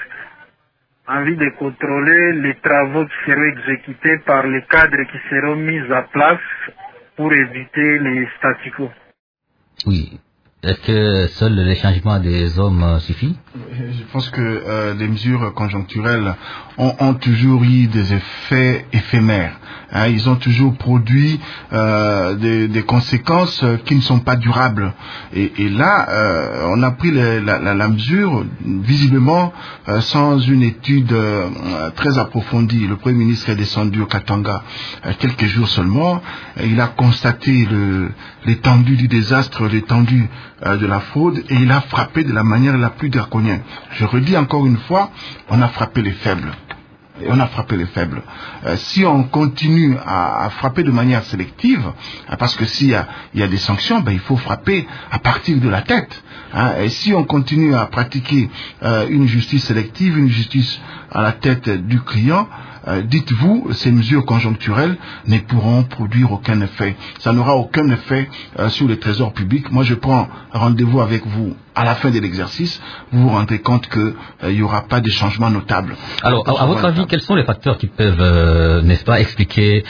en vue de contrôler les travaux qui seront exécutés par les cadres qui seront mis à place pour éviter les statu quo. Oui. Est-ce que seul le changement des hommes euh, suffit? Je pense que euh, les mesures conjoncturelles ont, ont toujours eu des effets éphémères. Hein, ils ont toujours produit euh, des, des conséquences qui ne sont pas durables. Et, et là, euh, on a pris les, la, la, la mesure visiblement euh, sans une étude euh, très approfondie. Le Premier ministre est descendu au Katanga euh, quelques jours seulement. Il a constaté le, l'étendue du désastre, l'étendue euh, de la fraude, et il a frappé de la manière la plus draconienne. Je redis encore une fois, on a frappé les faibles. Et on a frappé les faibles. Euh, si on continue à, à frapper de manière sélective, hein, parce que s'il y a, il y a des sanctions, ben, il faut frapper à partir de la tête. Hein, et si on continue à pratiquer euh, une justice sélective, une justice à la tête du client, euh, dites-vous, ces mesures conjoncturelles ne pourront produire aucun effet. Ça n'aura aucun effet euh, sur les trésors publics. Moi, je prends rendez-vous avec vous à la fin de l'exercice. Vous vous rendrez compte qu'il n'y euh, aura pas de changement notable. Alors, à, à votre avis, quels sont les facteurs qui peuvent, euh, n'est-ce pas, expliquer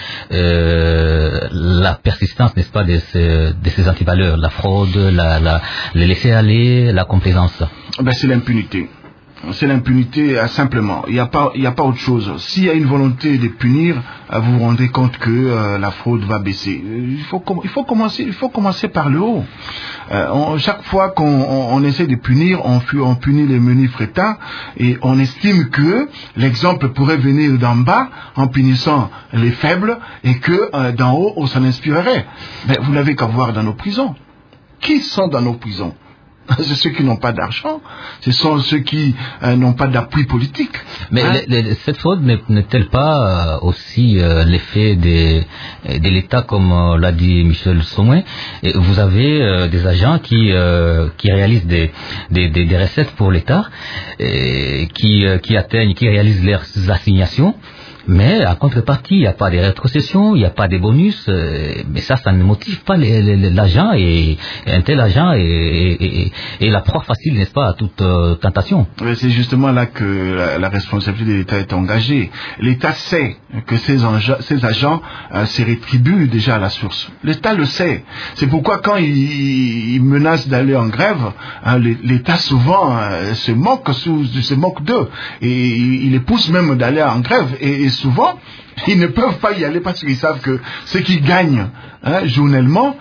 euh, la persistance, n'est-ce pas, de ces, de ces antivaleurs, la fraude, la, la, le laisser-aller, la complaisance? Ben, c'est l'impunité. C'est l'impunité, euh, simplement. Il n'y a pas, il n'y a pas autre chose. S'il y a une volonté de punir, euh, vous vous rendez compte que euh, la fraude va baisser. Il faut, com- il faut commencer, il faut commencer par le haut. Euh, on, chaque fois qu'on on, on essaie de punir, on, on punit les menus frétins, et on estime que l'exemple pourrait venir d'en bas en punissant les faibles, et que euh, d'en haut on s'en inspirerait. Mais vous n'avez qu'à voir dans nos prisons. Qui sont dans nos prisons? C'est ceux qui n'ont pas d'argent, ce sont ceux qui euh, n'ont pas d'appui politique. Mais hein? les, les, cette fraude n'est-elle pas euh, aussi euh, l'effet des, de l'État, comme euh, l'a dit Michel Somouin? Et vous avez euh, des agents qui, euh, qui réalisent des, des, des, des recettes pour l'État, et qui, euh, qui atteignent, qui réalisent leurs assignations. Mais en contrepartie, il n'y a pas de rétrocession, il n'y a pas de bonus, euh, mais ça, ça ne motive pas les, les, l'agent, et, et un tel agent est, est, est, est la proie facile, n'est-ce pas, à toute euh, tentation. Oui, c'est justement là que la, la responsabilité de l'État est engagée. L'État sait que ces, enja, ces agents euh, se rétribuent déjà à la source. L'État le sait. C'est pourquoi quand il, il menace d'aller en grève, hein, l'État souvent euh, se moque, sous, se moque d'eux, et il, il les pousse même d'aller en grève. Et, et souvent, ils ne peuvent pas y aller parce qu'ils savent que ce qu'ils gagnent hein, journellement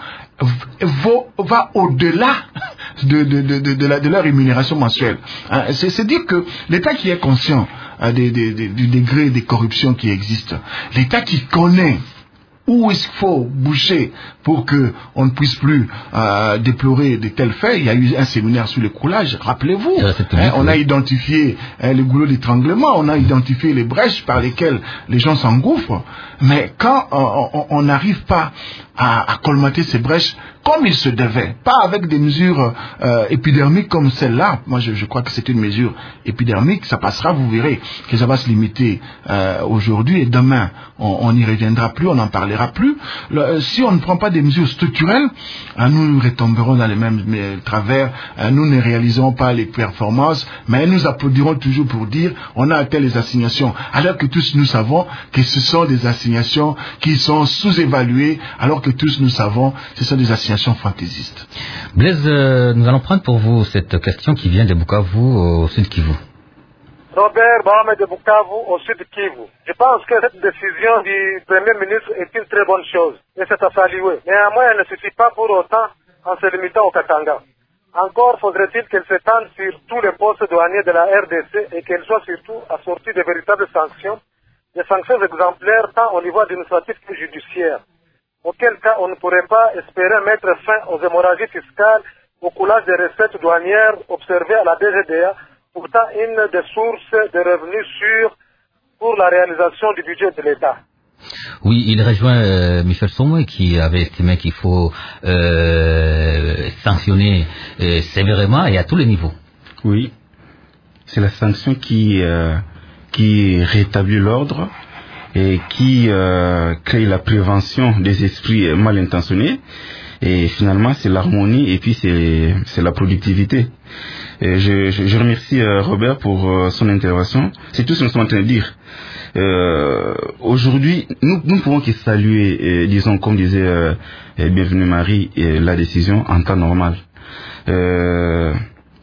va, va au-delà de, de, de, de, de, la, de leur rémunération mensuelle. Hein, c'est, c'est dire que l'État qui est conscient hein, des, des, des, du degré de corruption qui existe, l'État qui connaît où est-ce qu'il faut boucher pour que on ne puisse plus euh, déplorer de tels faits. Il y a eu un séminaire sur le coulage, rappelez-vous. Hein, on a identifié hein, les goulots d'étranglement, on a identifié les brèches par lesquelles les gens s'engouffrent. Mais quand on n'arrive pas à, à colmater ces brèches comme il se devait, pas avec des mesures euh, épidermiques comme celle-là. Moi, je, je crois que c'est une mesure épidermique. Ça passera, vous verrez que ça va se limiter euh, aujourd'hui et demain, on n'y reviendra plus, on n'en parlera plus. Le, si on ne prend pas des mesures structurelles, hein, nous retomberons dans les mêmes mais, travers. Hein, nous ne réaliserons pas les performances, mais nous applaudirons toujours pour dire on a atteint les assignations. Alors que tous nous savons que ce sont des assignations qui sont sous-évaluées, alors que tous nous savons que ce sont des assignations fantaisistes. Blaise, euh, nous allons prendre pour vous cette question qui vient de Bukavu au sud Kivu. Robert Mohamed de Bukavu au sud Kivu. Je pense que cette décision du Premier ministre est une très bonne chose et c'est à saluer. Néanmoins, elle ne suffit pas pour autant en se limitant au Katanga. Encore faudrait-il qu'elle s'étende sur tous les postes douaniers de la R D C et qu'elle soit surtout assortie de véritables sanctions, des sanctions exemplaires tant au niveau administratif que judiciaire. Auquel cas on ne pourrait pas espérer mettre fin aux hémorragies fiscales, au coulage des recettes douanières observées à la D G D A, pourtant une des sources de revenus sûrs pour la réalisation du budget de l'État. Oui, il rejoint euh, Michel Somoué qui avait estimé qu'il faut euh, sanctionner euh, sévèrement et à tous les niveaux. Oui, c'est la sanction qui, euh, qui rétablit l'ordre et qui euh, crée la prévention des esprits mal intentionnés. Et finalement, c'est l'harmonie et puis c'est, c'est la productivité. Et je, je, je remercie euh, Robert pour euh, son intervention. C'est tout ce que nous sommes en train de dire. Euh, aujourd'hui, nous nous pouvons que saluer, euh, disons, comme disait euh, Bienvenue Marie, euh, la décision en temps normal. Euh,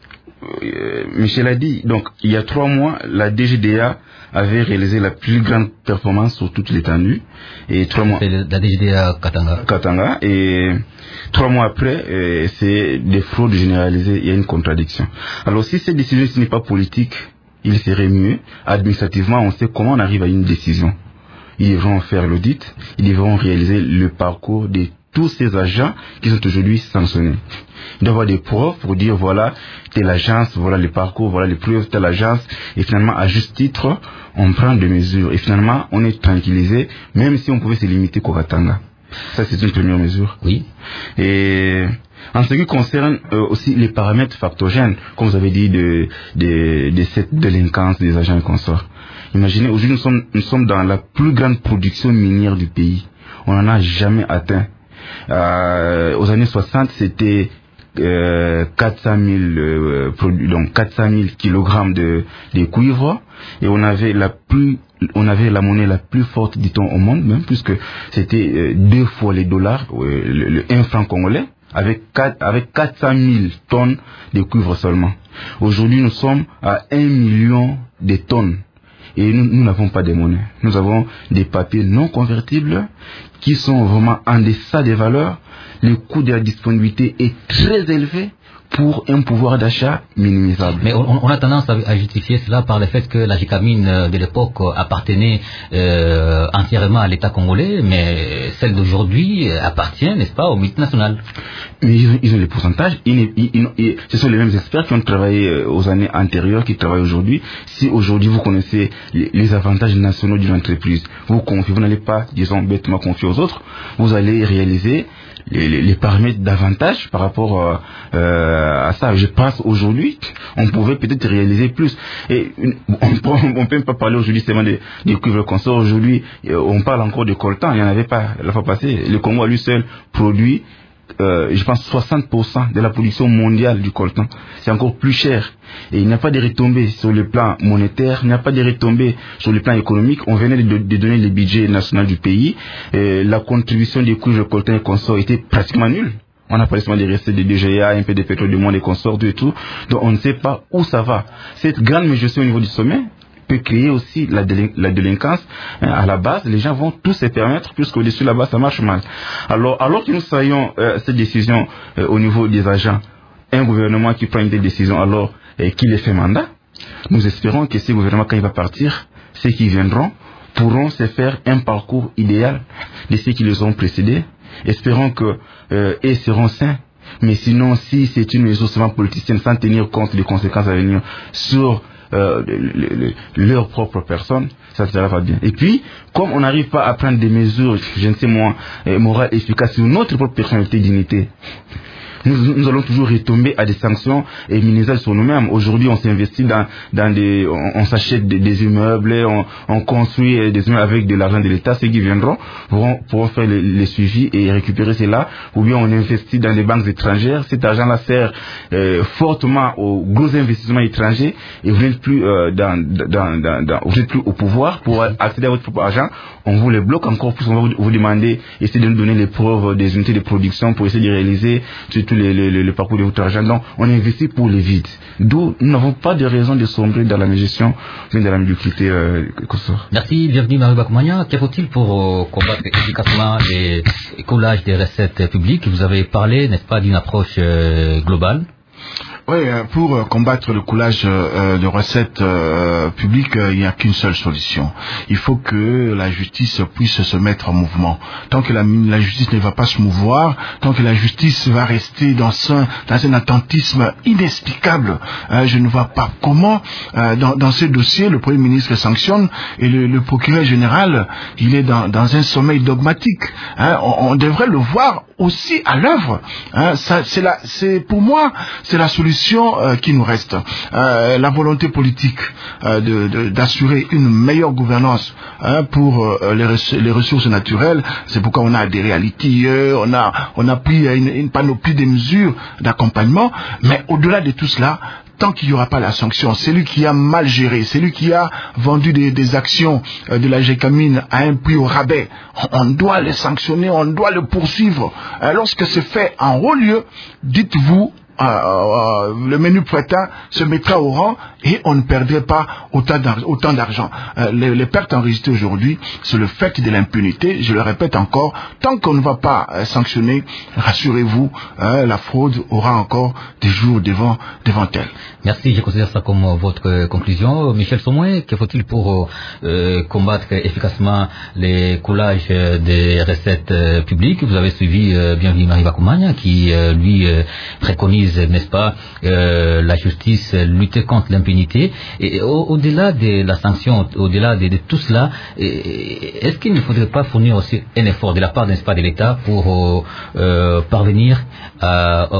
euh, Michel a dit, donc, il y a trois mois, la D G D A avait réalisé la plus grande performance sur toute l'étendue. Et trois mois. C'est la D G D A Katanga. Katanga. Et trois mois après, euh, c'est des fraudes généralisées. Il y a une contradiction. Alors, si cette décision ce n'est pas politique, il serait mieux. Administrativement, on sait comment on arrive à une décision. Ils devront faire l'audit. Ils devront réaliser le parcours de tous ces agents qui sont aujourd'hui sanctionnés. Il doit y avoir des preuves pour dire voilà, telle agence, voilà les parcours, voilà les preuves, telle agence. Et finalement, à juste titre, on prend des mesures. Et finalement, on est tranquillisé, même si on pouvait se limiter qu'au Katanga. Ça, c'est une première mesure. Oui. Et en ce qui concerne euh, aussi les paramètres factogènes, comme vous avez dit, de, de, de cette délinquance des agents et consorts. Imaginez, aujourd'hui, nous sommes, nous sommes dans la plus grande production minière du pays. On n'en a jamais atteint. Euh, aux années soixante, c'était euh, quatre cent mille euh, produits, donc quatre cent mille kilogrammes de, de cuivre, et on avait la plus, on avait la monnaie la plus forte, dit-on, au monde, même puisque c'était euh, deux fois les dollars, euh, le, le un franc congolais, avec quatre, avec quatre cent mille tonnes de cuivre seulement. Aujourd'hui, nous sommes à un million de tonnes. Et nous, nous n'avons pas de monnaie. Nous avons des papiers non convertibles qui sont vraiment en deçà des valeurs. Le coût de la disponibilité est très élevé pour un pouvoir d'achat minimisable. Mais on, on a tendance à, à justifier cela par le fait que la Gécamine de l'époque appartenait euh, entièrement à l'État congolais, mais celle d'aujourd'hui appartient, n'est-ce pas, aux multinationales. Mais ils ont, ils ont les pourcentages. Ils, ils, ils, ils, ce sont les mêmes experts qui ont travaillé aux années antérieures, qui travaillent aujourd'hui. Si aujourd'hui vous connaissez les, les avantages nationaux d'une entreprise, vous confiez, vous n'allez pas, disons, bêtement confier aux autres, vous allez réaliser les, les, les paramètres d'avantage par rapport euh, à ça. Je pense aujourd'hui, on pouvait peut-être réaliser plus. Et on ne peut même pas parler aujourd'hui seulement des de cuivre consort. Aujourd'hui, on parle encore de coltan. Il n'y en avait pas la fois passée. Le Congo à lui seul produit, euh, je pense, soixante pour cent de la production mondiale du coltan. C'est encore plus cher. Et il n'y a pas de retombées sur le plan monétaire, il n'y a pas de retombées sur le plan économique. On venait de, de donner le budget national du pays. Et la contribution des cuivres, coltan et consorts était pratiquement nulle. On a pas seulement des recettes de D G A, un peu de pétrole du monde et consorts, tout et tout. Donc on ne sait pas où ça va. Cette grande mégestion au niveau du sommet peut créer aussi la, délin- la délinquance. Hein, à la base, les gens vont tous se permettre, puisqu'au-dessus là-bas, ça marche mal. Alors, alors que nous savions euh, cette décision euh, au niveau des agents, un gouvernement qui prend une telle décision, alors euh, qui les fait mandat, nous espérons que ce gouvernement, quand il va partir, ceux qui viendront pourront se faire un parcours idéal de ceux qui les ont précédés. Espérons que euh, ils seront sains. Mais sinon, si c'est une mesure seulement politicienne sans tenir compte des conséquences à venir sur euh, le, le, leur propre personne, ça ne sera pas bien. Et puis, comme on n'arrive pas à prendre des mesures, je ne sais moi, euh, morales efficaces sur notre propre personnalité et dignité, Nous, nous allons toujours retomber à des sanctions et minimisables sur nous-mêmes. Aujourd'hui, on s'investit dans, dans des, on, on s'achète des, des immeubles, on, on construit des immeubles avec de l'argent de l'État. Ceux qui viendront pourront, pourront faire les, les suivis et récupérer cela. Ou bien on investit dans des banques étrangères. Cet argent-là sert euh, fortement aux gros investissements étrangers et vous n'êtes plus euh, dans, dans, dans, dans, vous n'êtes plus au pouvoir pour accéder à votre propre argent. On vous les bloque encore plus. On va vous, vous demander, essayer de nous donner les preuves des unités de production pour essayer de réaliser tous les, les, les, les parcours de votre argent. Donc, on investit pour les vides. D'où nous n'avons pas de raison de sombrer dans la mégestion, mais dans la médiocrité. Euh, Merci, bienvenue Marie Bakoumania. Que faut-il pour euh, combattre efficacement les collages des recettes publiques? Vous avez parlé, n'est-ce pas, d'une approche euh, globale? Oui, pour combattre le coulage de recettes publiques, il n'y a qu'une seule solution. Il faut que la justice puisse se mettre en mouvement. Tant que la, la justice ne va pas se mouvoir, tant que la justice va rester dans un, dans un attentisme inexplicable, euh, je ne vois pas comment, euh, dans, dans ces dossiers, le Premier ministre sanctionne et le, le procureur général, il est dans, dans un sommeil dogmatique. Hein, on, on devrait le voir aussi à l'œuvre. Hein, ça, c'est la, c'est pour moi, c'est la solution Euh, qui nous reste, euh, la volonté politique euh, de, de, d'assurer une meilleure gouvernance hein, pour euh, les, res- les ressources naturelles. C'est pourquoi on a adhéré à l'I T I E, on a, on a pris une, une panoplie de mesures d'accompagnement, mais au-delà de tout cela, tant qu'il n'y aura pas la sanction, celui qui a mal géré, celui qui a vendu des, des actions euh, de la Gécamine à un prix au rabais, on, on doit le sanctionner, on doit le poursuivre. Euh, lorsque c'est fait en haut lieu, dites-vous, Euh, euh, le menu prêtant se mettra au rang et on ne perdrait pas autant, d'ar- autant d'argent. Euh, les, les pertes enregistrées aujourd'hui, c'est le fait de l'impunité. Je le répète encore, tant qu'on ne va pas euh, sanctionner, rassurez-vous, euh, la fraude aura encore des jours devant, devant elle. Merci, je considère ça comme votre conclusion. Michel Somoué, que faut-il pour euh, combattre efficacement les collages des recettes euh, publiques? Vous avez suivi euh, bienvenue Marie Bakoumania qui euh, lui euh, préconise, n'est-ce pas, euh, la justice, lutter contre l'impunité. Et au- au-delà de la sanction, au-delà de, de tout cela, est-ce qu'il ne faudrait pas fournir aussi un effort de la part, n'est-ce pas, de l'État pour euh, parvenir à,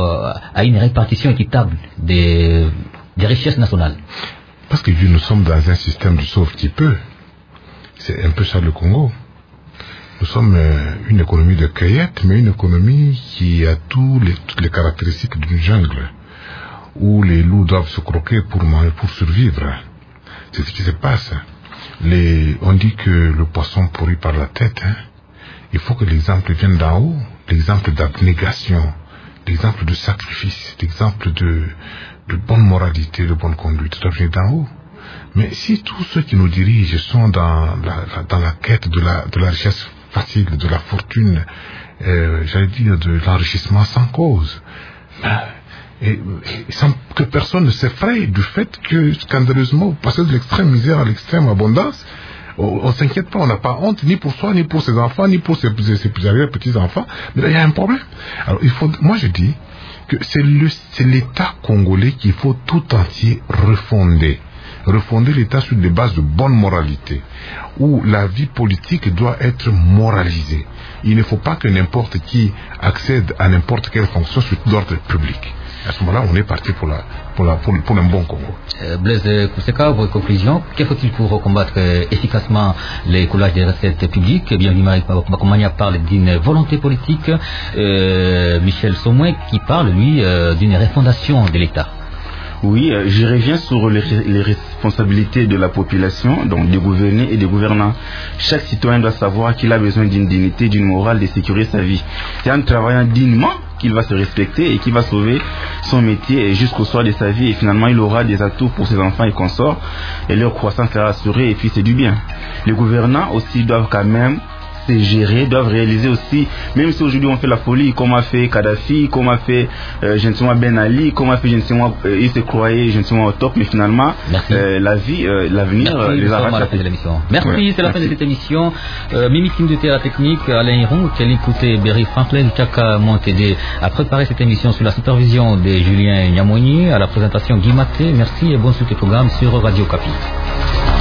à une répartition équitable des, des richesses nationales? Parce que nous sommes dans un système de sauve-qui-peut. C'est un peu ça le Congo. Nous sommes euh, une économie de cueillette, mais une économie qui a tous les, toutes les caractéristiques d'une jungle, où les loups doivent se croquer pour, manger, pour survivre. C'est ce qui se passe. Les, on dit que le poisson pourrit par la tête. Hein. Il faut que l'exemple vienne d'en haut, l'exemple d'abnégation, l'exemple de sacrifice, l'exemple de, de bonne moralité, de bonne conduite, doit venir d'en haut. Mais si tous ceux qui nous dirigent sont dans la, la, dans la quête de la, de la richesse facile, de la fortune, euh, j'allais dire de l'enrichissement sans cause, ben, et, et sans que personne ne s'effraie du fait que scandaleusement vous passez de l'extrême misère à l'extrême abondance, on ne s'inquiète pas, on n'a pas honte ni pour soi, ni pour ses enfants, ni pour ses, ses, ses petits-enfants, mais là il y a un problème. Alors il faut, moi je dis que c'est, le, c'est l'État congolais qu'il faut tout entier refonder. Refonder l'État sur des bases de bonne moralité, où la vie politique doit être moralisée. Il ne faut pas que n'importe qui accède à n'importe quelle fonction sur l'ordre public. À ce moment-là, on est parti pour, la, pour, la, pour, pour un bon Congo. Euh, Blaise Kousseka, vos conclusions, que faut-il pour combattre euh, efficacement les collages des recettes publiques? Bienvenue Marie Bakoumania parle d'une volonté politique, euh, Michel Somoué qui parle, lui, euh, d'une refondation de l'État. Oui, euh, je reviens sur les, les responsabilités de la population, donc des gouvernés et des gouvernants. Chaque citoyen doit savoir qu'il a besoin d'une dignité, d'une morale, de sécuriser sa vie. C'est en travaillant dignement qu'il va se respecter et qu'il va sauver son métier jusqu'au soir de sa vie. Et finalement, il aura des atouts pour ses enfants et consorts et leur croissance sera assurée et puis c'est du bien. Les gouvernants aussi doivent quand même sait gérer doivent réaliser aussi, même si aujourd'hui on fait la folie, comme a fait Kadhafi, comme a fait euh, gentiment Ben Ali, comme a fait gentiment, euh, il se croyait gentiment au top, mais finalement, euh, la vie, euh, l'avenir euh, les a rattrapés. Merci, ouais, c'est la fin de cette émission. Euh, Mimi Kim de Terra Technique, Alain Hiron, qui a écouté Berry Franklin, Chaka Montede a préparé cette émission sous la supervision de Julien Niamoni, à la présentation Guy Maté. Merci et bonne suite au programme sur Radio Kapi.